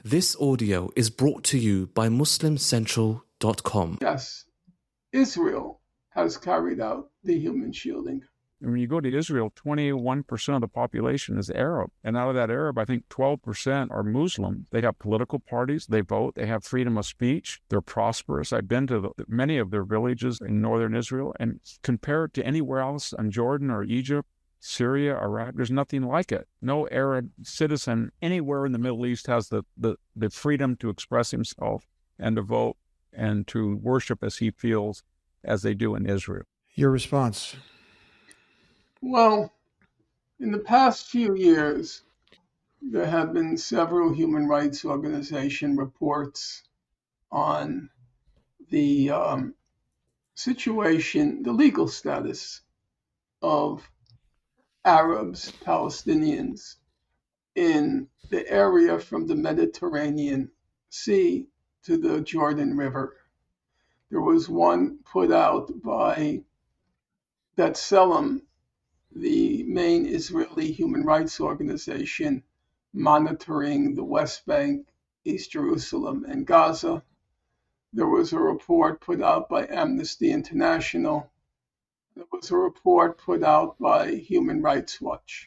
This audio is brought to you by MuslimCentral.com. Yes, Israel has carried out the human shielding. When you go to Israel, 21% of the population is Arab. And out of that Arab, I think 12% are Muslim. They have political parties. They vote. They have freedom of speech. They're prosperous. I've been to many of their villages in northern Israel, and compared to anywhere else in Jordan or Egypt, Syria, Iraq, there's nothing like it. No Arab citizen anywhere in the Middle East has the freedom to express himself and to vote and to worship as he feels as they do in Israel. Your response? Well, in the past few years, there have been several human rights organization reports on the situation, the legal status of Arabs, Palestinians in the area from the Mediterranean Sea to the Jordan River. There was one put out by B'Tselem, the main Israeli human rights organization monitoring the West Bank, East Jerusalem, and Gaza. There was a report put out by Amnesty International. There was a report put out by Human Rights Watch.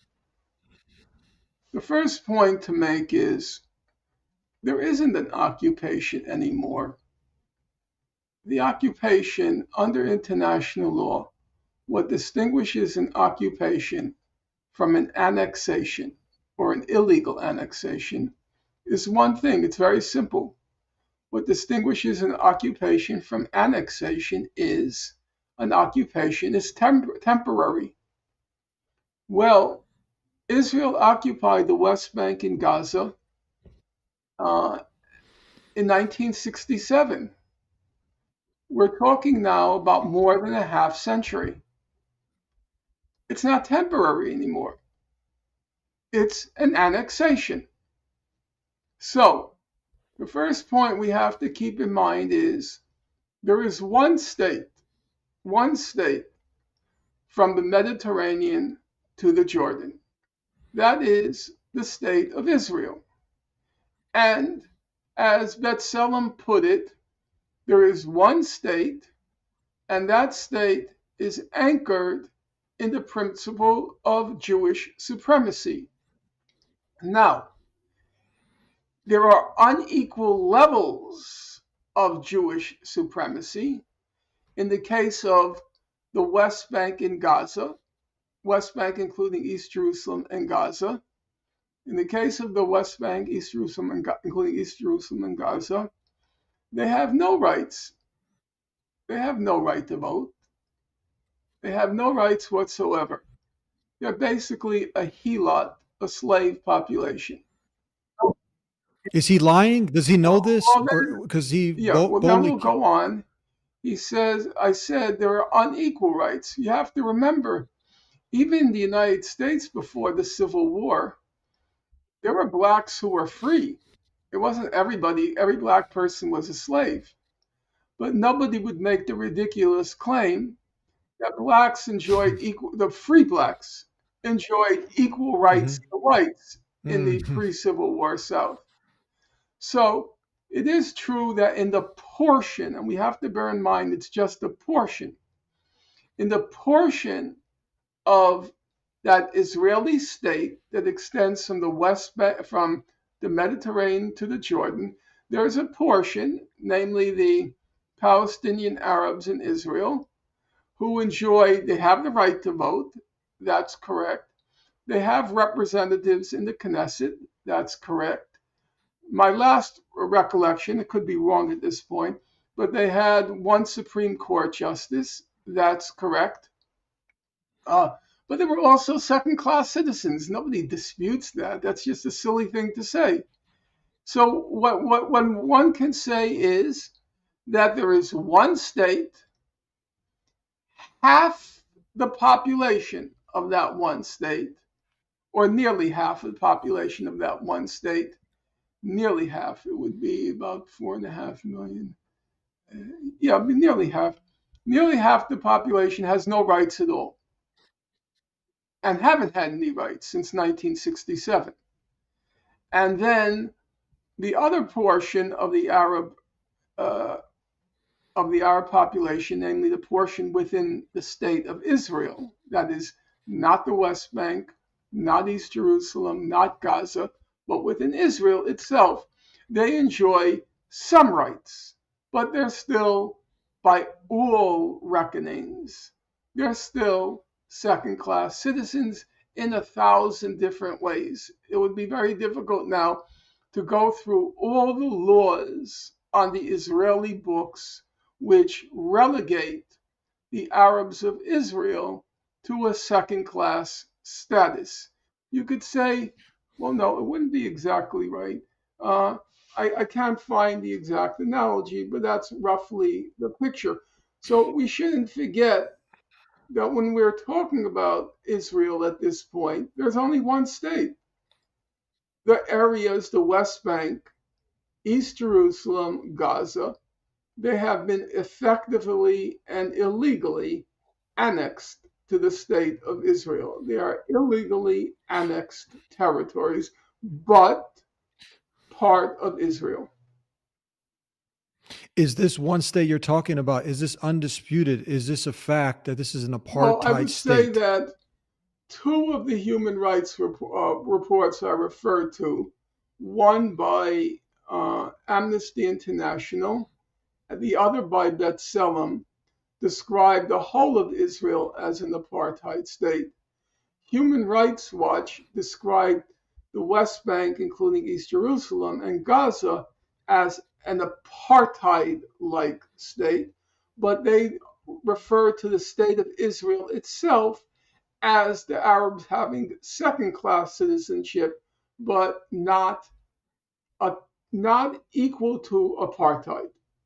The first point to make is there isn't an occupation anymore. The occupation under international law, what distinguishes an occupation from an annexation or an illegal annexation is one thing. It's very simple. What distinguishes an occupation from annexation is an occupation is temporary. Well, Israel occupied the West Bank and Gaza in 1967. We're talking now about more than a half century. It's not temporary anymore. It's an annexation. So, the first point we have to keep in mind is there is one state from the Mediterranean to the Jordan. That is the state of Israel. And as B'Tselem put it, there is one state, and that state is anchored in the principle of Jewish supremacy. Now, there are unequal levels of Jewish supremacy. In the case of the West Bank and Gaza, West Bank including East Jerusalem and Gaza, in the case of the West Bank, East Jerusalem, including East Jerusalem and Gaza, they have no rights. They have no right to vote. They have no rights whatsoever. They're basically a helot, a slave population. Is he lying? Does he know this? Then we'll go on. He says, I said there are unequal rights. You have to remember, even in the United States before the Civil War, there were blacks who were free. It wasn't everybody, every black person was a slave. But nobody would make the ridiculous claim that blacks enjoyed the free blacks enjoyed equal rights to whites in the pre-Civil War South. So it is true that in the portion, and we have to bear in mind it's just a portion, in the portion of that Israeli state that extends from the West Bank, from the Mediterranean to the Jordan, there is a portion, namely the Palestinian Arabs in Israel, who they have the right to vote. That's correct. They have representatives in the Knesset. That's correct. My last recollection, it could be wrong at this point, but they had one Supreme Court justice. That's correct. But they were also second-class citizens. Nobody disputes that. That's just a silly thing to say. So what one can say is that there is one state, half the population of that one state, or nearly half of the population of that one state, nearly half, it would be about 4.5 million. Nearly half. Nearly half the population has no rights at all and haven't had any rights since 1967. And then The other portion of the Arab population, namely the portion within the state of Israel, that is not the West Bank, not East Jerusalem, not Gaza, but within Israel itself, they enjoy some rights, but they're still, by all reckonings, they're still second-class citizens in 1,000 different ways. It would be very difficult now to go through all the laws on the Israeli books which relegate the Arabs of Israel to a second-class status. You could say, well, no, it wouldn't be exactly right. I can't find the exact analogy, but that's roughly the picture. So we shouldn't forget that when we're talking about Israel at this point, there's only one state. The areas, the West Bank, East Jerusalem, Gaza, they have been effectively and illegally annexed to the state of Israel. They are illegally annexed territories, but part of Israel. Is this one state you're talking about, is this undisputed? Is this a fact that this is an apartheid well, I would state? say that two of the human rights reports I referred to, one by Amnesty International, and the other by B'Tselem, describe the whole of Israel as an apartheid state. Human Rights Watch described the West Bank, including East Jerusalem and Gaza, as an apartheid-like state, but they refer to the state of Israel itself as the Arabs having second-class citizenship, but not equal to apartheid.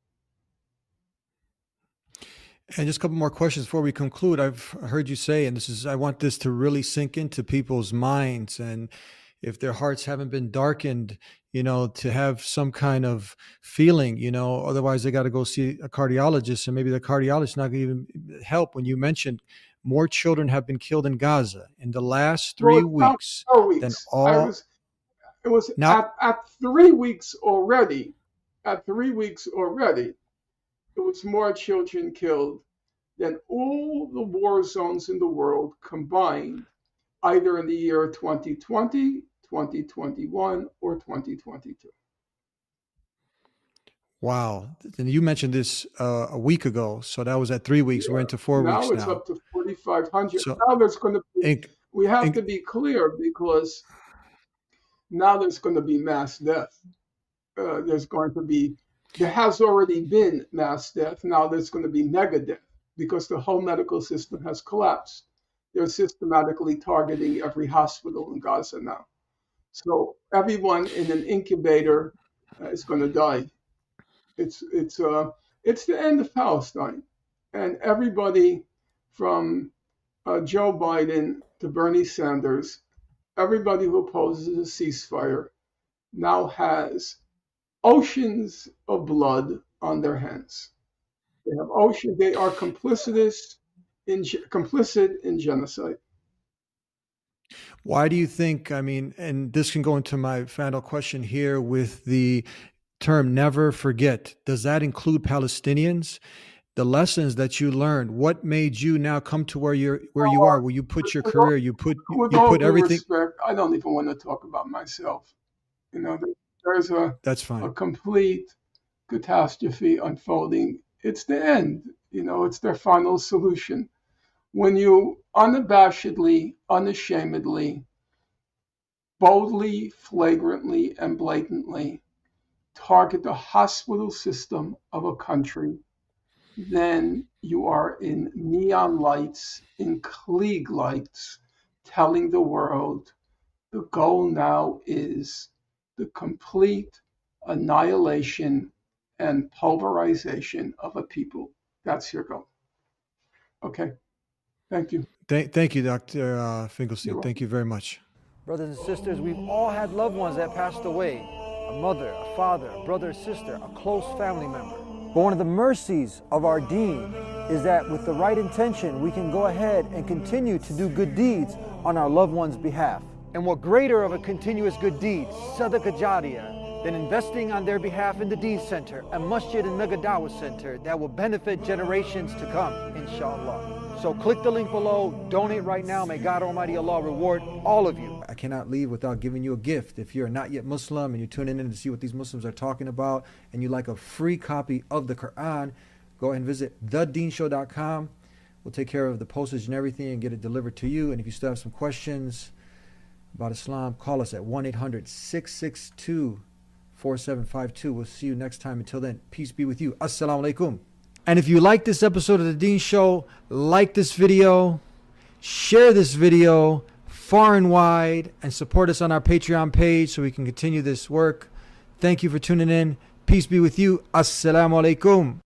And just a couple more questions before we conclude. I've heard you say, and I want this to really sink into people's minds, and if their hearts haven't been darkened, to have some kind of feeling, otherwise they got to go see a cardiologist, and maybe the cardiologist not going to even help. When you mentioned more children have been killed in Gaza in the last 3 weeks than all. It was at 3 weeks already. At 3 weeks already, it was more children killed than all the war zones in the world combined, either in the year 2020, 2021, or 2022. Wow. And you mentioned this a week ago. So that was at 3 weeks. Yeah. We're into 4 weeks now. Now it's up to 4,500. So now there's going to be, we have to be clear, because now there's going to be mass death. There has already been mass death. Now there's going to be mega death, because the whole medical system has collapsed. They're systematically targeting every hospital in Gaza now. So everyone in an incubator is going to die. It's the end of Palestine, and everybody from Joe Biden to Bernie Sanders, everybody who opposes a ceasefire now has oceans of blood on their hands. They are complicit in genocide. Why do you think, and this can go into my final question here with the term never forget, does that include Palestinians? The lessons that you learned, what made you now come to where you are, where you put your career, you put everything? Respect, I don't even want to talk about myself. There's that's fine. A complete catastrophe unfolding. It's the end. It's their final solution. When you unabashedly, unashamedly, boldly, flagrantly, and blatantly target the hospital system of a country, then you are in neon lights, in Klieg lights, telling the world the goal now is the complete annihilation and pulverization of a people. That's your goal. Okay. Thank you. Thank you, Dr. Finkelstein. Thank you very much. Brothers and sisters, we've all had loved ones that passed away. A mother, a father, a brother, a sister, a close family member. But one of the mercies of our deen is that with the right intention, we can go ahead and continue to do good deeds on our loved ones' behalf. And what greater of a continuous good deed, sadaqah jariyah, than investing on their behalf in the Deen Center, a masjid and mega dawah center that will benefit generations to come, inshallah. So click the link below, donate right now. May God Almighty Allah reward all of you. I cannot leave without giving you a gift. If you're not yet Muslim and you're tuning in to see what these Muslims are talking about and you like a free copy of the Quran, go ahead and visit thedeenshow.com. We'll take care of the postage and everything and get it delivered to you. And if you still have some questions about Islam, call us at 1-800-662-4752. We'll see you next time. Until then, peace be with you. Assalamu alaikum. And if you like this episode of The Deen Show, like this video, share this video far and wide, and support us on our Patreon page so we can continue this work. Thank you for tuning in. Peace be with you. Assalamu alaikum.